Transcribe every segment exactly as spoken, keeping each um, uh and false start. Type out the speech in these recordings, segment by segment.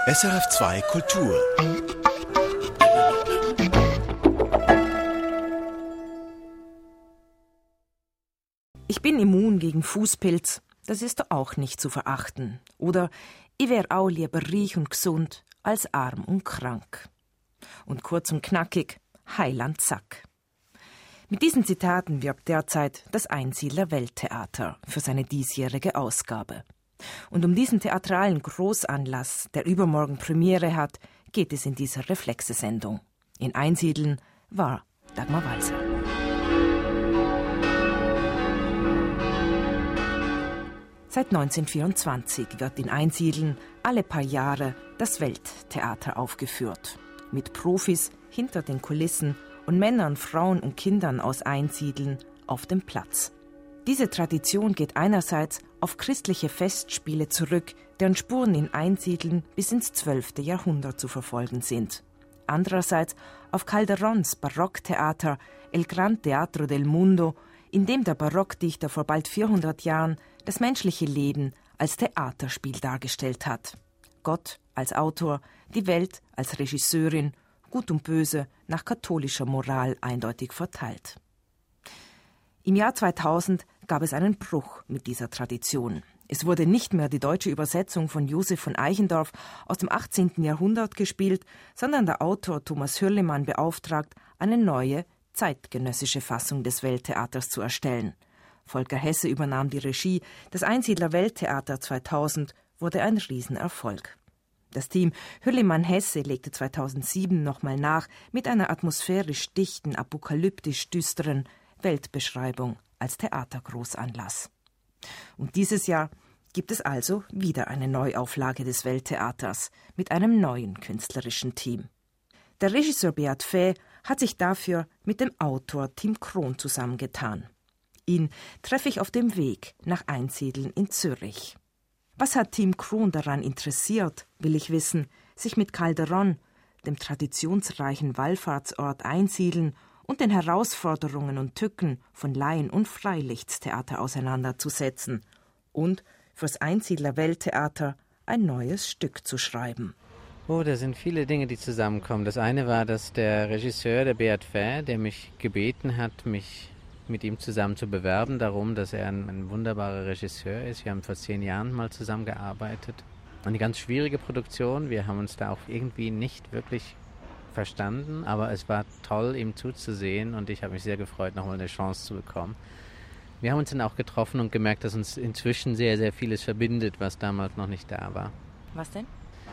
S R F zwei Kultur. Ich bin immun gegen Fußpilz, das ist doch auch nicht zu verachten. Oder ich wär auch lieber reich und gesund als arm und krank. Und kurz und knackig, Heiland Zack. Mit diesen Zitaten wirbt derzeit das Einsiedler Welttheater für seine diesjährige Ausgabe. Und um diesen theatralen Großanlass, der übermorgen Premiere hat, geht es in dieser Reflexe-Sendung. In Einsiedeln war Dagmar Walser. Seit neunzehnhundertvierundzwanzig wird in Einsiedeln alle paar Jahre das Welttheater aufgeführt. Mit Profis hinter den Kulissen und Männern, Frauen und Kindern aus Einsiedeln auf dem Platz. Diese Tradition geht einerseits auf christliche Festspiele zurück, deren Spuren in Einsiedeln bis ins zwölfte Jahrhundert zu verfolgen sind. Andererseits auf Calderons Barocktheater El Gran Teatro del Mundo, in dem der Barockdichter vor bald vierhundert Jahren das menschliche Leben als Theaterspiel dargestellt hat. Gott als Autor, die Welt als Regisseurin, Gut und Böse nach katholischer Moral eindeutig verteilt. Im Jahr zweitausend gab es einen Bruch mit dieser Tradition. Es wurde nicht mehr die deutsche Übersetzung von Josef von Eichendorff aus dem achtzehnten Jahrhundert gespielt, sondern der Autor Thomas Hürlimann beauftragt, eine neue, zeitgenössische Fassung des Welttheaters zu erstellen. Volker Hesse übernahm die Regie. Das Einsiedler Welttheater zweitausend wurde ein Riesenerfolg. Das Team Hürlimann-Hesse legte zweitausendsieben nochmal nach mit einer atmosphärisch dichten, apokalyptisch düsteren Weltbeschreibung als Theatergroßanlass. Und dieses Jahr gibt es also wieder eine Neuauflage des Welttheaters mit einem neuen künstlerischen Team. Der Regisseur Beat Fäh hat sich dafür mit dem Autor Tim Krohn zusammengetan. Ihn treffe ich auf dem Weg nach Einsiedeln in Zürich. Was hat Tim Krohn daran interessiert, will ich wissen, sich mit Calderon, dem traditionsreichen Wallfahrtsort Einsiedeln und den Herausforderungen und Tücken von Laien- und Freilichttheater auseinanderzusetzen und fürs Einsiedler Welttheater ein neues Stück zu schreiben. Oh, da sind viele Dinge, die zusammenkommen. Das eine war, dass der Regisseur, der Beat Fäh, der mich gebeten hat, mich mit ihm zusammen zu bewerben, darum, dass er ein, ein wunderbarer Regisseur ist. Wir haben vor zehn Jahren mal zusammengearbeitet. Eine ganz schwierige Produktion. Wir haben uns da auch irgendwie nicht wirklich verstanden, aber es war toll, ihm zuzusehen und ich habe mich sehr gefreut, nochmal eine Chance zu bekommen. Wir haben uns dann auch getroffen und gemerkt, dass uns inzwischen sehr, sehr vieles verbindet, was damals noch nicht da war. Was denn?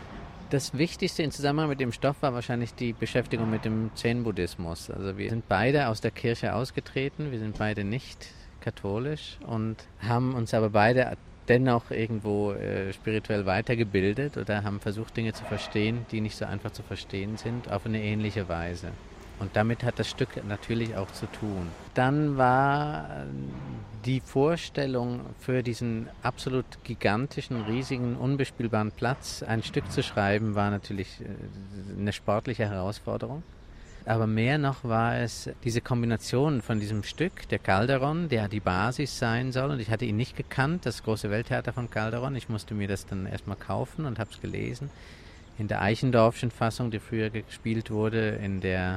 Das Wichtigste im Zusammenhang mit dem Stoff war wahrscheinlich die Beschäftigung mit dem Zen-Buddhismus. Also wir sind beide aus der Kirche ausgetreten, wir sind beide nicht katholisch und haben uns aber beide dennoch irgendwo äh, spirituell weitergebildet oder haben versucht, Dinge zu verstehen, die nicht so einfach zu verstehen sind, auf eine ähnliche Weise. Und damit hat das Stück natürlich auch zu tun. Dann war die Vorstellung, für diesen absolut gigantischen, riesigen, unbespielbaren Platz ein Stück zu schreiben, war natürlich eine sportliche Herausforderung. Aber mehr noch war es diese Kombination von diesem Stück, der Calderon, der die Basis sein soll. Und ich hatte ihn nicht gekannt, das große Welttheater von Calderon. Ich musste mir das dann erstmal kaufen und habe es gelesen. In der Eichendorffschen Fassung, die früher gespielt wurde, in der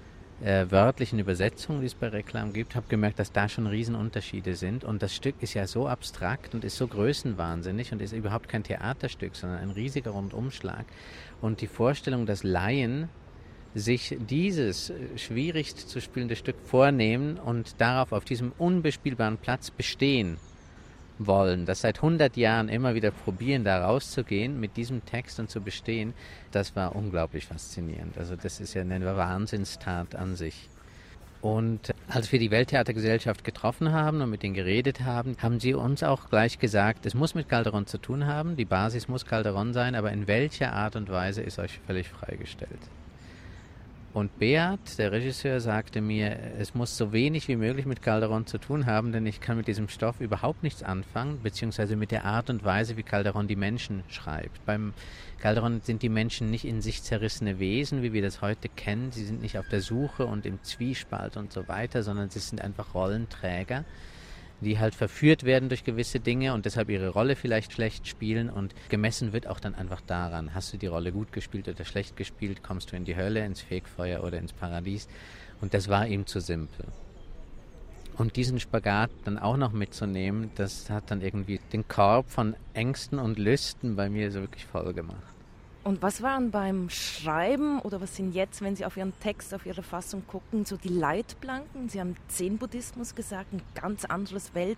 äh, wörtlichen Übersetzung, die es bei Reklam gibt, habe gemerkt, dass da schon Riesenunterschiede sind. Und das Stück ist ja so abstrakt und ist so größenwahnsinnig und ist überhaupt kein Theaterstück, sondern ein riesiger Rundumschlag. Und die Vorstellung, dass Laien sich dieses schwierig zu spielende Stück vornehmen und darauf auf diesem unbespielbaren Platz bestehen wollen, das seit hundert Jahren immer wieder probieren, da rauszugehen mit diesem Text und zu bestehen, das war unglaublich faszinierend. Also das ist ja eine Wahnsinnstat an sich. Und als wir die Welttheatergesellschaft getroffen haben und mit denen geredet haben, haben sie uns auch gleich gesagt, es muss mit Calderon zu tun haben, die Basis muss Calderon sein, aber in welcher Art und Weise ist euch völlig freigestellt. Und Beat, der Regisseur, sagte mir, es muss so wenig wie möglich mit Calderon zu tun haben, denn ich kann mit diesem Stoff überhaupt nichts anfangen, beziehungsweise mit der Art und Weise, wie Calderon die Menschen schreibt. Beim Calderon sind die Menschen nicht in sich zerrissene Wesen, wie wir das heute kennen. Sie sind nicht auf der Suche und im Zwiespalt und so weiter, sondern sie sind einfach Rollenträger, die halt verführt werden durch gewisse Dinge und deshalb ihre Rolle vielleicht schlecht spielen, und gemessen wird auch dann einfach daran, hast du die Rolle gut gespielt oder schlecht gespielt, kommst du in die Hölle, ins Fegfeuer oder ins Paradies, und das war ihm zu simpel. Und diesen Spagat dann auch noch mitzunehmen, das hat dann irgendwie den Korb von Ängsten und Lüsten bei mir so wirklich voll gemacht. Und was waren beim Schreiben oder was sind jetzt, wenn Sie auf Ihren Text, auf Ihre Fassung gucken, so die Leitplanken? Sie haben Zen-Buddhismus gesagt, ein ganz anderes Welt-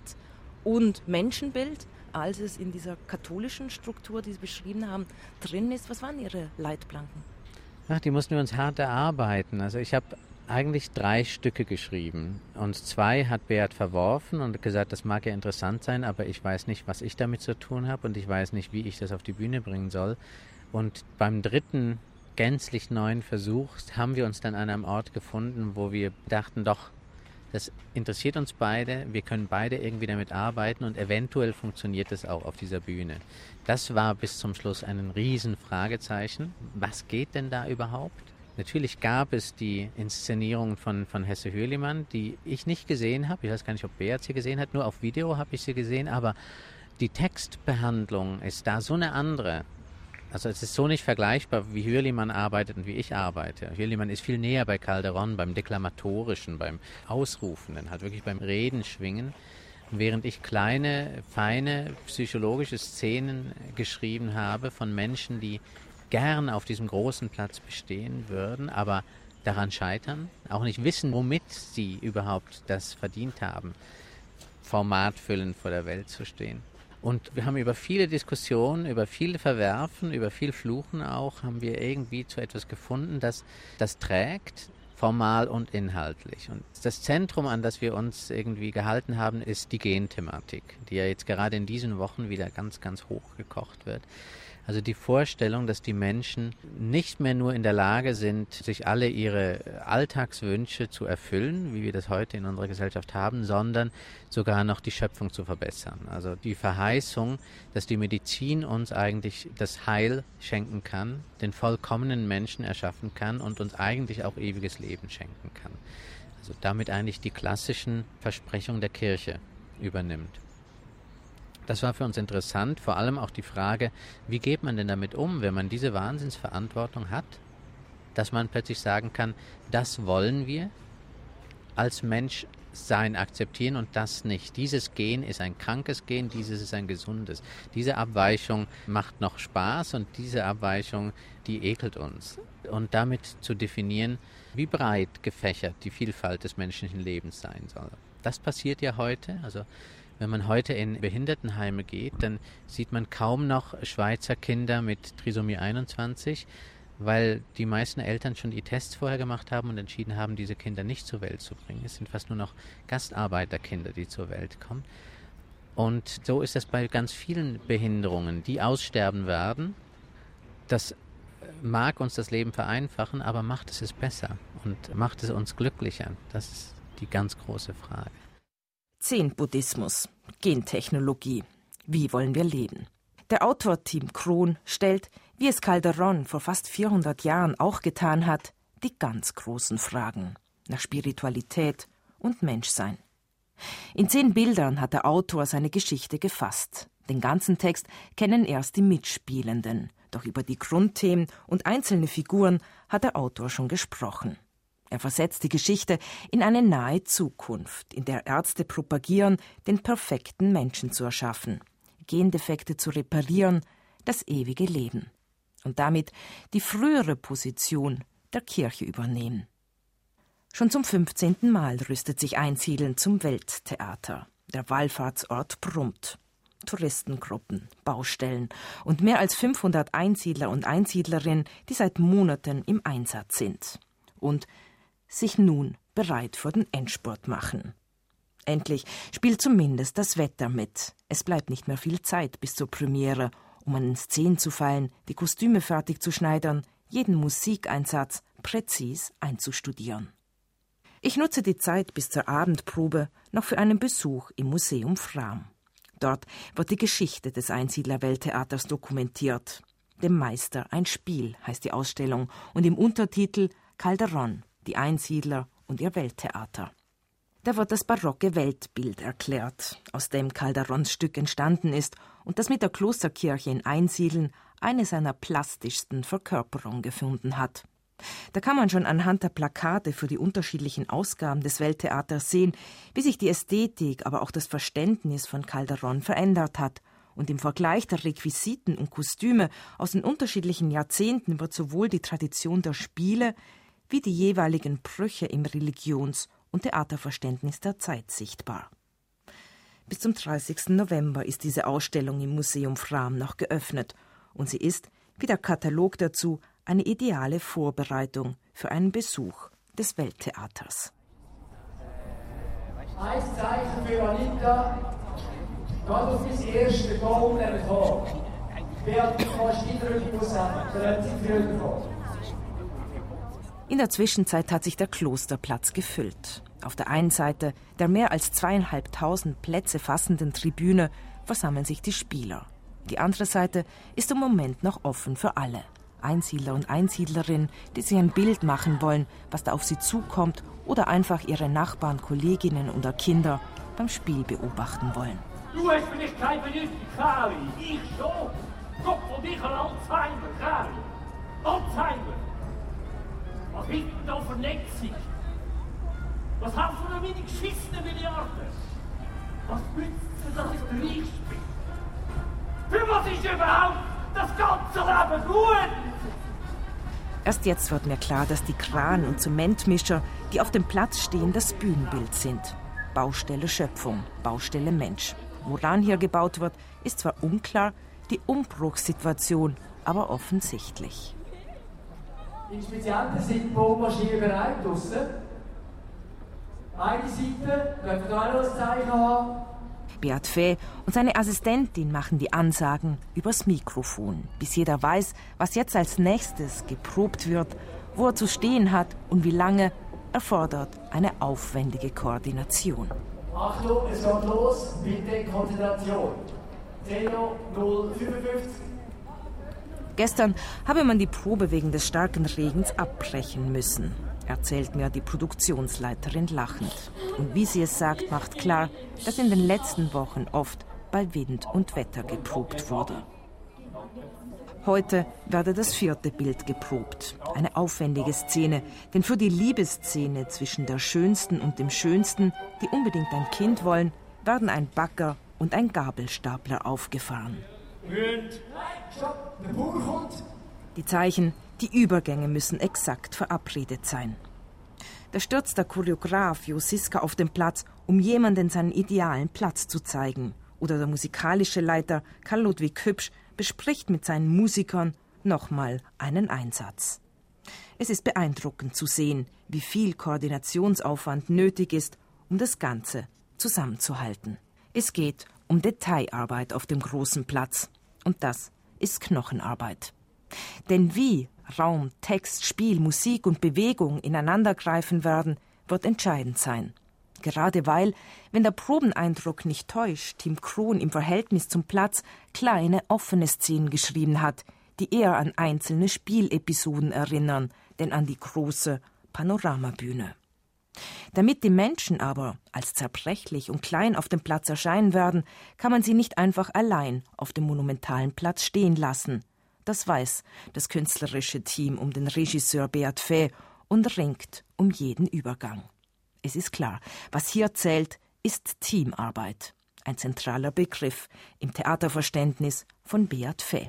und Menschenbild, als es in dieser katholischen Struktur, die Sie beschrieben haben, drin ist. Was waren Ihre Leitplanken? Ach, die mussten wir uns hart erarbeiten. Also ich habe eigentlich drei Stücke geschrieben und zwei hat Beat verworfen und gesagt, das mag ja interessant sein, aber ich weiß nicht, was ich damit zu tun habe und ich weiß nicht, wie ich das auf die Bühne bringen soll. Und beim dritten gänzlich neuen Versuch haben wir uns dann an einem Ort gefunden, wo wir dachten, doch, das interessiert uns beide, wir können beide irgendwie damit arbeiten und eventuell funktioniert es auch auf dieser Bühne. Das war bis zum Schluss ein riesen Fragezeichen. Was geht denn da überhaupt? Natürlich gab es die Inszenierung von, von Hesse Hürlimann, die ich nicht gesehen habe. Ich weiß gar nicht, ob Beat sie gesehen hat, nur auf Video habe ich sie gesehen, aber die Textbehandlung ist da so eine andere. Also es ist so nicht vergleichbar, wie Hürlimann arbeitet und wie ich arbeite. Hürlimann ist viel näher bei Calderon, beim Deklamatorischen, beim Ausrufenden, halt wirklich beim Reden schwingen. Während ich kleine, feine psychologische Szenen geschrieben habe von Menschen, die gern auf diesem großen Platz bestehen würden, aber daran scheitern, auch nicht wissen, womit sie überhaupt das verdient haben, formatfüllend vor der Welt zu stehen. Und wir haben über viele Diskussionen, über viele Verwerfen, über viel Fluchen auch, haben wir irgendwie zu etwas gefunden, das das trägt, formal und inhaltlich. Und das Zentrum, an das wir uns irgendwie gehalten haben, ist die Genthematik, die ja jetzt gerade in diesen Wochen wieder ganz, ganz hochgekocht wird. Also die Vorstellung, dass die Menschen nicht mehr nur in der Lage sind, sich alle ihre Alltagswünsche zu erfüllen, wie wir das heute in unserer Gesellschaft haben, sondern sogar noch die Schöpfung zu verbessern. Also die Verheißung, dass die Medizin uns eigentlich das Heil schenken kann, den vollkommenen Menschen erschaffen kann und uns eigentlich auch ewiges Leben schenken kann. Also damit eigentlich die klassischen Versprechungen der Kirche übernimmt. Das war für uns interessant, vor allem auch die Frage, wie geht man denn damit um, wenn man diese Wahnsinnsverantwortung hat, dass man plötzlich sagen kann, das wollen wir als Mensch sein akzeptieren und das nicht. Dieses Gen ist ein krankes Gen, dieses ist ein gesundes. Diese Abweichung macht noch Spaß und diese Abweichung, die ekelt uns. Und damit zu definieren, wie breit gefächert die Vielfalt des menschlichen Lebens sein soll. Das passiert ja heute, also wenn man heute in Behindertenheime geht, dann sieht man kaum noch Schweizer Kinder mit Trisomie einundzwanzig, weil die meisten Eltern schon die Tests vorher gemacht haben und entschieden haben, diese Kinder nicht zur Welt zu bringen. Es sind fast nur noch Gastarbeiterkinder, die zur Welt kommen. Und so ist es bei ganz vielen Behinderungen, die aussterben werden. Das mag uns das Leben vereinfachen, aber macht es es besser und macht es uns glücklicher? Das ist die ganz große Frage. Zen-Buddhismus, Gentechnologie. Wie wollen wir leben? Der Autor Tim Krohn stellt, wie es Calderon vor fast vierhundert Jahren auch getan hat, die ganz großen Fragen nach Spiritualität und Menschsein. In zehn Bildern hat der Autor seine Geschichte gefasst. Den ganzen Text kennen erst die Mitspielenden, doch über die Grundthemen und einzelne Figuren hat der Autor schon gesprochen. Er versetzt die Geschichte in eine nahe Zukunft, in der Ärzte propagieren, den perfekten Menschen zu erschaffen, Gendefekte zu reparieren, das ewige Leben und damit die frühere Position der Kirche übernehmen. Schon zum fünfzehnten Mal rüstet sich Einsiedeln zum Welttheater. Der Wallfahrtsort brummt. Touristengruppen, Baustellen und mehr als fünfhundert Einsiedler und Einsiedlerinnen, die seit Monaten im Einsatz sind und sich nun bereit für den Endspurt machen. Endlich spielt zumindest das Wetter mit. Es bleibt nicht mehr viel Zeit bis zur Premiere, um an den Szenen zu fallen, die Kostüme fertig zu schneidern, jeden Musikeinsatz präzis einzustudieren. Ich nutze die Zeit bis zur Abendprobe noch für einen Besuch im Museum Frahm. Dort wird die Geschichte des Einsiedler-Welttheaters dokumentiert. Dem Meister ein Spiel heißt die Ausstellung und im Untertitel Calderon, die Einsiedler und ihr Welttheater. Da wird das barocke Weltbild erklärt, aus dem Calderons Stück entstanden ist und das mit der Klosterkirche in Einsiedeln eine seiner plastischsten Verkörperungen gefunden hat. Da kann man schon anhand der Plakate für die unterschiedlichen Ausgaben des Welttheaters sehen, wie sich die Ästhetik, aber auch das Verständnis von Calderon verändert hat. Und im Vergleich der Requisiten und Kostüme aus den unterschiedlichen Jahrzehnten wird sowohl die Tradition der Spiele wie die jeweiligen Brüche im Religions- und Theaterverständnis der Zeit sichtbar. Bis zum dreißigsten November ist diese Ausstellung im Museum Fram noch geöffnet und sie ist, wie der Katalog dazu, eine ideale Vorbereitung für einen Besuch des Welttheaters. Ein Zeichen für Anita, gerade auf mein erstes Goal bekommen. Beatrice, du kannst Eindrücke sagen, dann hat sie früher bekommen. In der Zwischenzeit hat sich der Klosterplatz gefüllt. Auf der einen Seite der mehr als zweieinhalbtausend Plätze fassenden Tribüne versammeln sich die Spieler. Die andere Seite ist im Moment noch offen für alle. Einsiedler und Einsiedlerinnen, die sich ein Bild machen wollen, was da auf sie zukommt, oder einfach ihre Nachbarn, Kolleginnen oder Kinder beim Spiel beobachten wollen. Du hast vielleicht keine Bedeutung, Kari. Ich schon. Gott von dich an Alzheimer, Kari. Alzheimer. Was ist denn da Vernetzung? Was haben wir meine geschissenen Milliarden? Was nützt mir, dass ich der Reichste bin? Für was ist überhaupt das ganze Leben gut? Erst jetzt wird mir klar, dass die Kran- und Zementmischer, die auf dem Platz stehen, das Bühnenbild sind. Baustelle Schöpfung, Baustelle Mensch. Woran hier gebaut wird, ist zwar unklar, die Umbruchssituation aber offensichtlich. Die Inspizienten sind Bohrmaschinen bereit draussen. Eine Seite, dürfen wir auch noch ein Zeichen haben. Beat Fee und seine Assistentin machen die Ansagen übers Mikrofon, bis jeder weiß, was jetzt als nächstes geprobt wird, wo er zu stehen hat und wie lange, erfordert eine aufwendige Koordination. Achtung, es geht los, bitte Konzentration. Zeno null fünfundfünfzig. Gestern habe man die Probe wegen des starken Regens abbrechen müssen, erzählt mir die Produktionsleiterin lachend. Und wie sie es sagt, macht klar, dass in den letzten Wochen oft bei Wind und Wetter geprobt wurde. Heute werde das vierte Bild geprobt. Eine aufwendige Szene, denn für die Liebesszene zwischen der Schönsten und dem Schönsten, die unbedingt ein Kind wollen, werden ein Bagger und ein Gabelstapler aufgefahren. Stopp, der Bauer kommt. Die Zeichen, die Übergänge müssen exakt verabredet sein. Da stürzt der Choreograf Jo Siska auf den Platz, um jemandem seinen idealen Platz zu zeigen. Oder der musikalische Leiter Karl Ludwig Hübsch bespricht mit seinen Musikern nochmal einen Einsatz. Es ist beeindruckend zu sehen, wie viel Koordinationsaufwand nötig ist, um das Ganze zusammenzuhalten. Es geht um Detailarbeit auf dem großen Platz. Und das ist Knochenarbeit. Denn wie Raum, Text, Spiel, Musik und Bewegung ineinandergreifen werden, wird entscheidend sein. Gerade weil, wenn der Probeneindruck nicht täuscht, Tim Krohn im Verhältnis zum Platz kleine, offene Szenen geschrieben hat, die eher an einzelne Spielepisoden erinnern, denn an die große Panoramabühne. Damit die Menschen aber als zerbrechlich und klein auf dem Platz erscheinen werden, kann man sie nicht einfach allein auf dem monumentalen Platz stehen lassen. Das weiß das künstlerische Team um den Regisseur Beat Fee und ringt um jeden Übergang. Es ist klar, was hier zählt, ist Teamarbeit. Ein zentraler Begriff im Theaterverständnis von Beat Fee.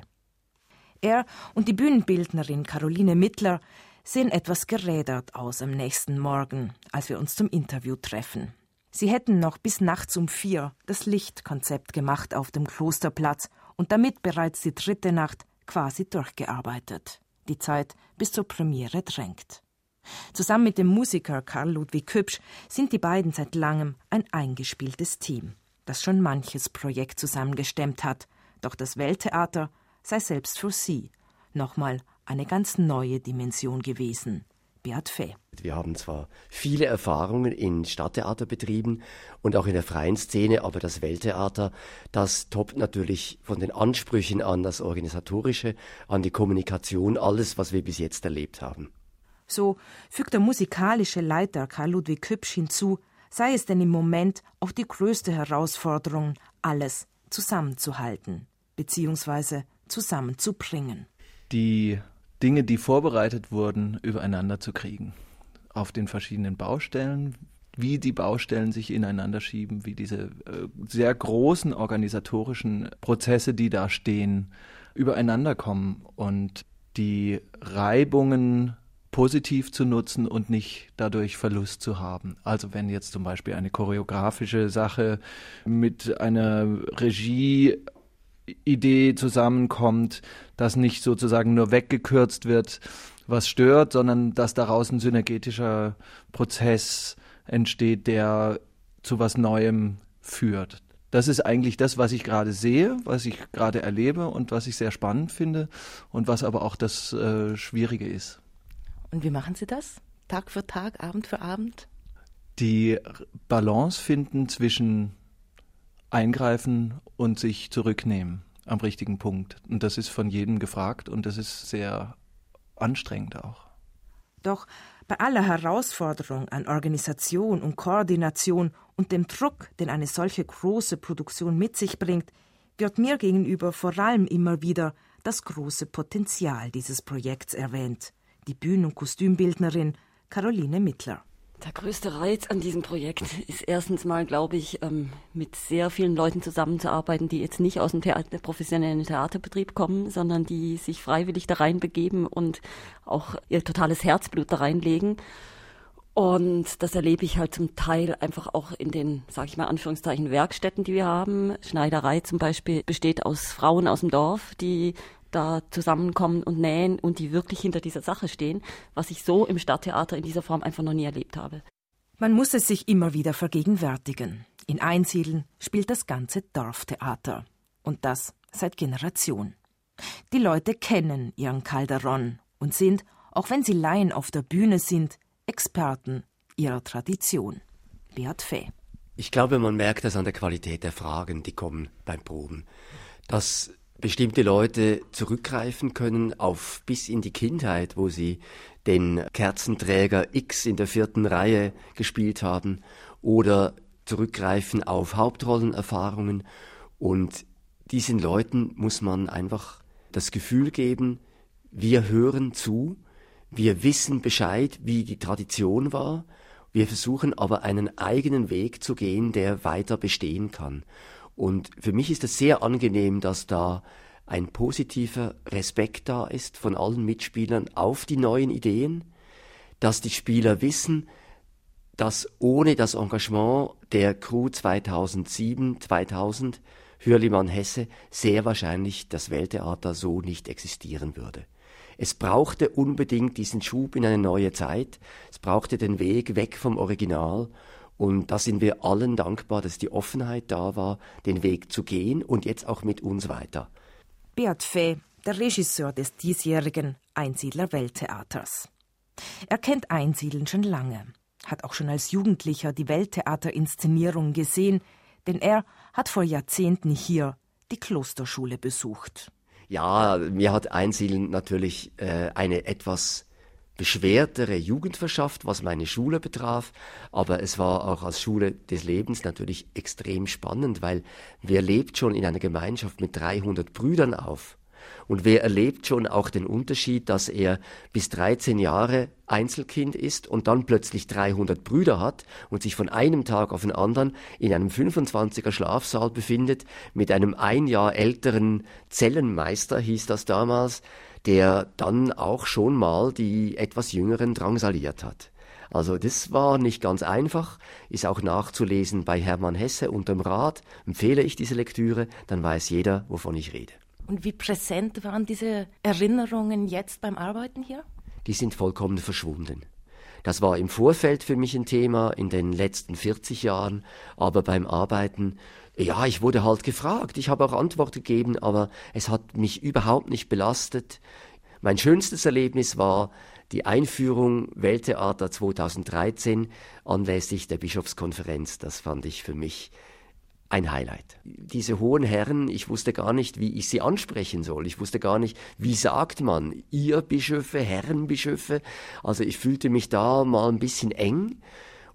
Er und die Bühnenbildnerin Caroline Mittler sehen etwas gerädert aus am nächsten Morgen, als wir uns zum Interview treffen. Sie hätten noch bis nachts um vier das Lichtkonzept gemacht auf dem Klosterplatz und damit bereits die dritte Nacht quasi durchgearbeitet. Die Zeit bis zur Premiere drängt. Zusammen mit dem Musiker Karl Ludwig Hübsch sind die beiden seit langem ein eingespieltes Team, das schon manches Projekt zusammengestemmt hat. Doch das Welttheater sei selbst für sie nochmal eine ganz neue Dimension gewesen. Beat Fee. Wir haben zwar viele Erfahrungen in Stadttheaterbetrieben und auch in der freien Szene, aber das Welttheater, das toppt natürlich von den Ansprüchen an das Organisatorische, an die Kommunikation, alles, was wir bis jetzt erlebt haben. So fügt der musikalische Leiter Karl Ludwig Hübsch hinzu, sei es denn im Moment auch die größte Herausforderung, alles zusammenzuhalten bzw. zusammenzubringen. Die Dinge, die vorbereitet wurden, übereinander zu kriegen. Auf den verschiedenen Baustellen, wie die Baustellen sich ineinander schieben, wie diese äh, sehr großen organisatorischen Prozesse, die da stehen, übereinander kommen und die Reibungen positiv zu nutzen und nicht dadurch Verlust zu haben. Also wenn jetzt zum Beispiel eine choreografische Sache mit einer Regieidee zusammenkommt, dass nicht sozusagen nur weggekürzt wird, was stört, sondern dass daraus ein synergetischer Prozess entsteht, der zu was Neuem führt. Das ist eigentlich das, was ich gerade sehe, was ich gerade erlebe und was ich sehr spannend finde und was aber auch das äh, Schwierige ist. Und wie machen Sie das? Tag für Tag, Abend für Abend? Die Balance finden zwischen Eingreifen und sich zurücknehmen am richtigen Punkt. Und das ist von jedem gefragt und das ist sehr anstrengend auch. Doch bei aller Herausforderung an Organisation und Koordination und dem Druck, den eine solche große Produktion mit sich bringt, wird mir gegenüber vor allem immer wieder das große Potenzial dieses Projekts erwähnt. Die Bühnen- und Kostümbildnerin Caroline Mittler. Der größte Reiz an diesem Projekt ist erstens mal, glaube ich, mit sehr vielen Leuten zusammenzuarbeiten, die jetzt nicht aus dem Theater, professionellen Theaterbetrieb kommen, sondern die sich freiwillig da reinbegeben und auch ihr totales Herzblut da reinlegen. Und das erlebe ich halt zum Teil einfach auch in den, sage ich mal, Anführungszeichen Werkstätten, die wir haben. Schneiderei zum Beispiel besteht aus Frauen aus dem Dorf, die da zusammenkommen und nähen und die wirklich hinter dieser Sache stehen, was ich so im Stadttheater in dieser Form einfach noch nie erlebt habe. Man muss es sich immer wieder vergegenwärtigen. In Einsiedeln spielt das ganze Dorftheater. Und das seit Generationen. Die Leute kennen ihren Calderon und sind, auch wenn sie Laien auf der Bühne sind, Experten ihrer Tradition. Beat Fäh. Ich glaube, man merkt das an der Qualität der Fragen, die kommen beim Proben. Dass bestimmte Leute zurückgreifen können auf bis in die Kindheit, wo sie den Kerzenträger X in der vierten Reihe gespielt haben oder zurückgreifen auf Hauptrollenerfahrungen. Und diesen Leuten muss man einfach das Gefühl geben, wir hören zu, wir wissen Bescheid, wie die Tradition war, wir versuchen aber einen eigenen Weg zu gehen, der weiter bestehen kann. Und für mich ist es sehr angenehm, dass da ein positiver Respekt da ist von allen Mitspielern auf die neuen Ideen, dass die Spieler wissen, dass ohne das Engagement der Crew zweitausendsieben, zweitausend, Hürlimann-Hesse, sehr wahrscheinlich das Welttheater so nicht existieren würde. Es brauchte unbedingt diesen Schub in eine neue Zeit, es brauchte den Weg weg vom Original. Und da sind wir allen dankbar, dass die Offenheit da war, den Weg zu gehen und jetzt auch mit uns weiter. Beat Fäh, der Regisseur des diesjährigen Einsiedler Welttheaters. Er kennt Einsiedeln schon lange, hat auch schon als Jugendlicher die Welttheaterinszenierung gesehen, denn er hat vor Jahrzehnten hier die Klosterschule besucht. Ja, mir hat Einsiedeln natürlich äh, eine etwas beschwertere Jugend verschafft, was meine Schule betraf, aber es war auch als Schule des Lebens natürlich extrem spannend, weil wer lebt schon in einer Gemeinschaft mit dreihundert Brüdern auf? Und wer erlebt schon auch den Unterschied, dass er bis dreizehn Jahre Einzelkind ist und dann plötzlich dreihundert Brüder hat und sich von einem Tag auf den anderen in einem fünfundzwanziger Schlafsaal befindet mit einem ein Jahr älteren Zellenmeister, hieß das damals, der dann auch schon mal die etwas Jüngeren drangsaliert hat. Also das war nicht ganz einfach, ist auch nachzulesen bei Hermann Hesse unterm Rad. Empfehle ich diese Lektüre, dann weiß jeder, wovon ich rede. Und wie präsent waren diese Erinnerungen jetzt beim Arbeiten hier? Die sind vollkommen verschwunden. Das war im Vorfeld für mich ein Thema in den letzten vierzig Jahren, aber beim Arbeiten, ja, ich wurde halt gefragt, ich habe auch Antwort gegeben, aber es hat mich überhaupt nicht belastet. Mein schönstes Erlebnis war die Einführung Welttheater zweitausenddreizehn anlässlich der Bischofskonferenz. Das fand ich für mich ein Highlight. Diese hohen Herren, ich wusste gar nicht, wie ich sie ansprechen soll. Ich wusste gar nicht, wie sagt man, ihr Bischöfe, Herrenbischöfe. Also ich fühlte mich da mal ein bisschen eng.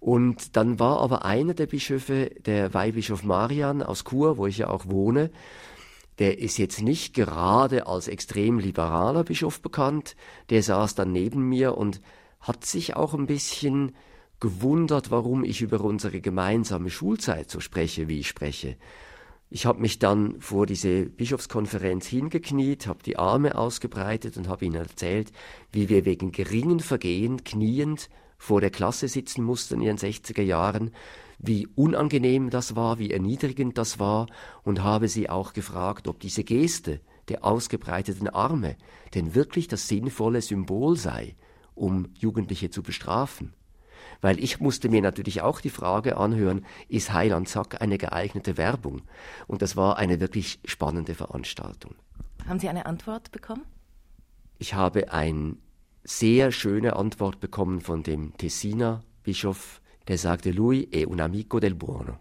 Und dann war aber einer der Bischöfe, der Weihbischof Marian aus Chur, wo ich ja auch wohne, der ist jetzt nicht gerade als extrem liberaler Bischof bekannt, der saß dann neben mir und hat sich auch ein bisschen gewundert, warum ich über unsere gemeinsame Schulzeit so spreche, wie ich spreche. Ich habe mich dann vor diese Bischofskonferenz hingekniet, habe die Arme ausgebreitet und habe ihnen erzählt, wie wir wegen geringen Vergehen kniend vor der Klasse sitzen mussten in den sechziger Jahren, wie unangenehm das war, wie erniedrigend das war, und habe sie auch gefragt, ob diese Geste der ausgebreiteten Arme denn wirklich das sinnvolle Symbol sei, um Jugendliche zu bestrafen. Weil ich musste mir natürlich auch die Frage anhören, ist Heiland Sack eine geeignete Werbung? Und das war eine wirklich spannende Veranstaltung. Haben Sie eine Antwort bekommen? Ich habe eine sehr schöne Antwort bekommen von dem Tessiner Bischof, der sagte, lui è un amico del buono.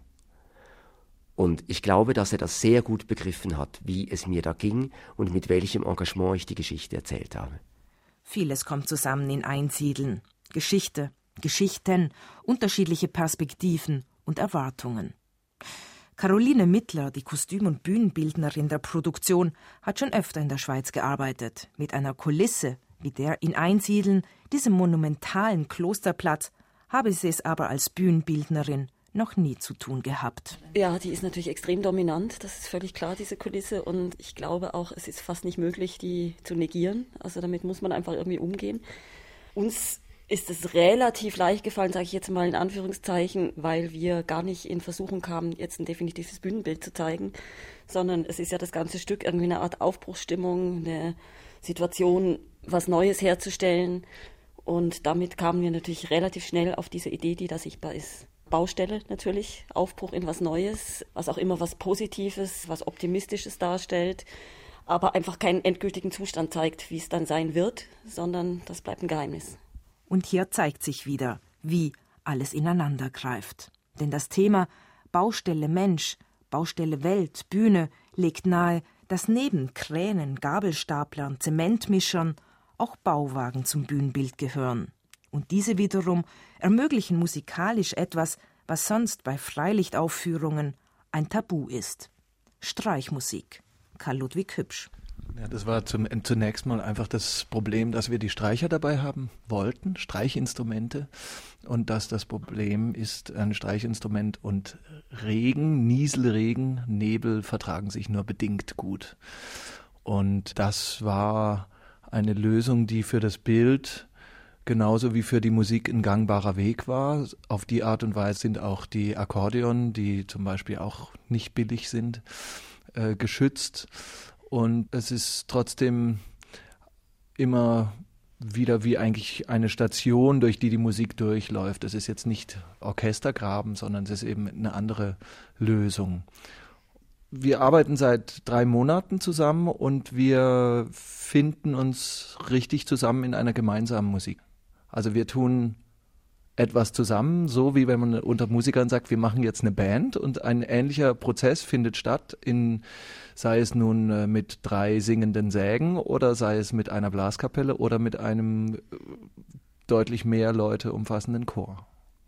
Und ich glaube, dass er das sehr gut begriffen hat, wie es mir da ging und mit welchem Engagement ich die Geschichte erzählt habe. Vieles kommt zusammen in Einsiedeln. Geschichte, Geschichten, unterschiedliche Perspektiven und Erwartungen. Caroline Mittler, die Kostüm- und Bühnenbildnerin der Produktion, hat schon öfter in der Schweiz gearbeitet. Mit einer Kulisse wie der in Einsiedeln, diesem monumentalen Klosterplatz, habe sie es aber als Bühnenbildnerin noch nie zu tun gehabt. Ja, die ist natürlich extrem dominant, das ist völlig klar, diese Kulisse. Und ich glaube auch, es ist fast nicht möglich, die zu negieren. Also damit muss man einfach irgendwie umgehen. Uns ist es relativ leicht gefallen, sage ich jetzt mal in Anführungszeichen, weil wir gar nicht in Versuchung kamen, jetzt ein definitives Bühnenbild zu zeigen, sondern es ist ja das ganze Stück irgendwie eine Art Aufbruchsstimmung, eine Situation, was Neues herzustellen. Und damit kamen wir natürlich relativ schnell auf diese Idee, die da sichtbar ist. Baustelle natürlich, Aufbruch in was Neues, was auch immer was Positives, was Optimistisches darstellt, aber einfach keinen endgültigen Zustand zeigt, wie es dann sein wird, sondern das bleibt ein Geheimnis. Und hier zeigt sich wieder, wie alles ineinander greift. Denn das Thema Baustelle Mensch, Baustelle Welt, Bühne legt nahe, dass neben Kränen, Gabelstaplern, Zementmischern auch Bauwagen zum Bühnenbild gehören. Und diese wiederum ermöglichen musikalisch etwas, was sonst bei Freilichtaufführungen ein Tabu ist. Streichmusik. Karl Ludwig Hübsch. Ja, das war zum, zunächst mal einfach das Problem, dass wir die Streicher dabei haben wollten, Streichinstrumente. Und dass das Problem ist, ein Streichinstrument und Regen, Nieselregen, Nebel vertragen sich nur bedingt gut. Und das war eine Lösung, die für das Bild genauso wie für die Musik ein gangbarer Weg war. Auf die Art und Weise sind auch die Akkordeon, die zum Beispiel auch nicht billig sind, äh, geschützt. Und es ist trotzdem immer wieder wie eigentlich eine Station, durch die die Musik durchläuft. Es ist jetzt nicht Orchestergraben, sondern es ist eben eine andere Lösung. Wir arbeiten seit drei Monaten zusammen und wir finden uns richtig zusammen in einer gemeinsamen Musik. Also wir tun etwas zusammen, so wie wenn man unter Musikern sagt, wir machen jetzt eine Band, und ein ähnlicher Prozess findet statt, in, sei es nun mit drei singenden Sägen oder sei es mit einer Blaskapelle oder mit einem deutlich mehr Leute umfassenden Chor.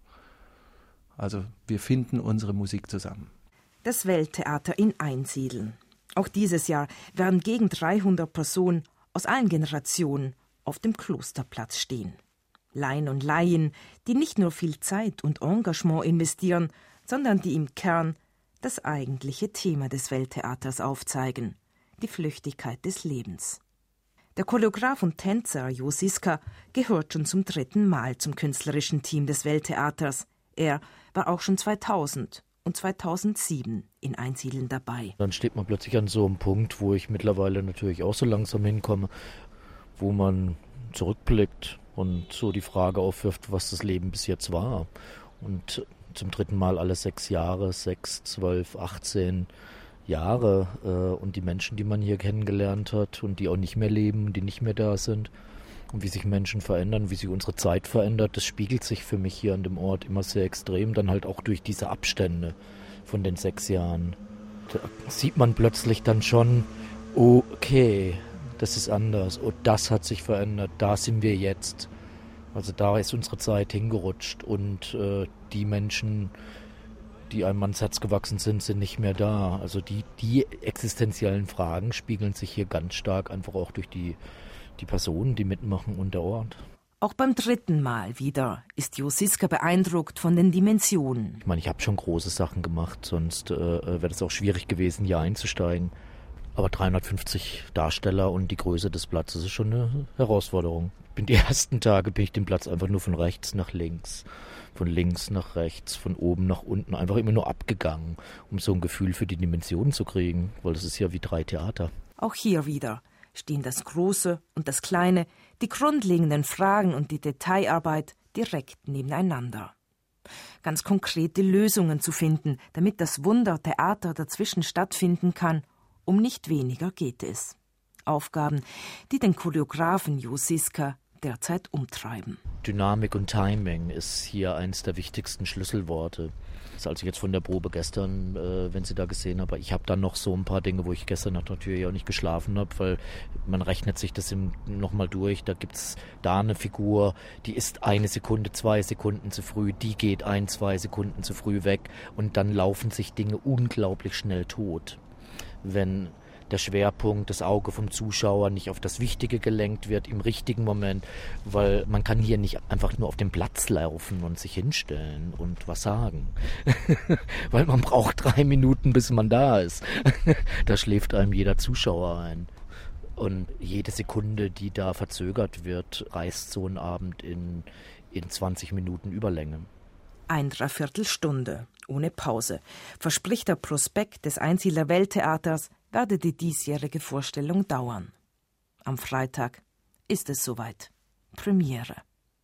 Also wir finden unsere Musik zusammen. Das Welttheater in Einsiedeln. Auch dieses Jahr werden gegen dreihundert Personen aus allen Generationen auf dem Klosterplatz stehen. Laien und Laien, die nicht nur viel Zeit und Engagement investieren, sondern die im Kern das eigentliche Thema des Welttheaters aufzeigen, die Flüchtigkeit des Lebens. Der Choreograf und Tänzer Jo Siska gehört schon zum dritten Mal zum künstlerischen Team des Welttheaters. Er war auch schon zweitausend und zweitausendsieben in Einsiedeln dabei. Dann steht man plötzlich an so einem Punkt, wo ich mittlerweile natürlich auch so langsam hinkomme, wo man zurückblickt und so die Frage aufwirft, was das Leben bis jetzt war. Und zum dritten Mal alle sechs Jahre, sechs, zwölf, achtzehn Jahre äh, und die Menschen, die man hier kennengelernt hat und die auch nicht mehr leben, die nicht mehr da sind. Und wie sich Menschen verändern, wie sich unsere Zeit verändert, das spiegelt sich für mich hier an dem Ort immer sehr extrem, dann halt auch durch diese Abstände von den sechs Jahren. Da sieht man plötzlich dann schon, okay, das ist anders, oh, das hat sich verändert, da sind wir jetzt. Also da ist unsere Zeit hingerutscht und äh, die Menschen, die einem ans Herz gewachsen sind, sind nicht mehr da. Also die, die existenziellen Fragen spiegeln sich hier ganz stark einfach auch durch die, die Personen, die mitmachen und der Ort. Auch beim dritten Mal wieder ist Jo Siska beeindruckt von den Dimensionen. Ich meine, ich habe schon große Sachen gemacht, sonst äh, wäre es auch schwierig gewesen, hier einzusteigen. Aber dreihundertfünfzig Darsteller und die Größe des Platzes ist schon eine Herausforderung. Bin die ersten Tage bin ich den Platz einfach nur von rechts nach links, von links nach rechts, von oben nach unten, einfach immer nur abgegangen, um so ein Gefühl für die Dimensionen zu kriegen, weil das ist ja wie drei Theater. Auch hier wieder stehen das Große und das Kleine, die grundlegenden Fragen und die Detailarbeit direkt nebeneinander. Ganz konkrete Lösungen zu finden, damit das Wunder Theater dazwischen stattfinden kann, um nicht weniger geht es. Aufgaben, die den Choreografen Jo Siska derzeit umtreiben. Dynamik und Timing ist hier eines der wichtigsten Schlüsselworte. Das ist also jetzt von der Probe gestern, äh, wenn Sie da gesehen haben, ich habe dann noch so ein paar Dinge, wo ich gestern natürlich auch nicht geschlafen habe, weil man rechnet sich das nochmal durch. Da gibt es da eine Figur, die ist eine Sekunde, zwei Sekunden zu früh, die geht ein, zwei Sekunden zu früh weg und dann laufen sich Dinge unglaublich schnell tot. Wenn der Schwerpunkt, das Auge vom Zuschauer nicht auf das Wichtige gelenkt wird im richtigen Moment, weil man kann hier nicht einfach nur auf den Platz laufen und sich hinstellen und was sagen. Weil man braucht drei Minuten, bis man da ist. Da schläft einem jeder Zuschauer ein. Und jede Sekunde, die da verzögert wird, reißt so einen Abend in, in zwanzig Minuten Überlänge. Ein Dreiviertelstunde, ohne Pause, verspricht der Prospekt des Einsiedler Welttheaters, werde die diesjährige Vorstellung dauern. Am Freitag ist es soweit. Premiere.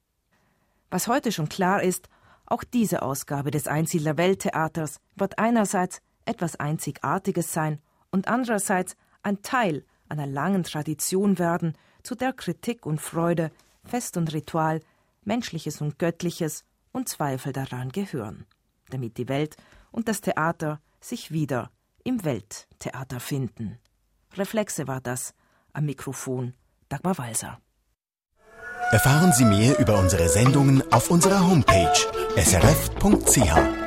Was heute schon klar ist, auch diese Ausgabe des Einsiedler Welttheaters wird einerseits etwas Einzigartiges sein und andererseits ein Teil einer langen Tradition werden, zu der Kritik und Freude, Fest und Ritual, Menschliches und Göttliches und Zweifel daran gehören, damit die Welt und das Theater sich wieder im Welttheater finden. Reflexe war das, am Mikrofon Dagmar Walser. Erfahren Sie mehr über unsere Sendungen auf unserer Homepage s r f punkt c h.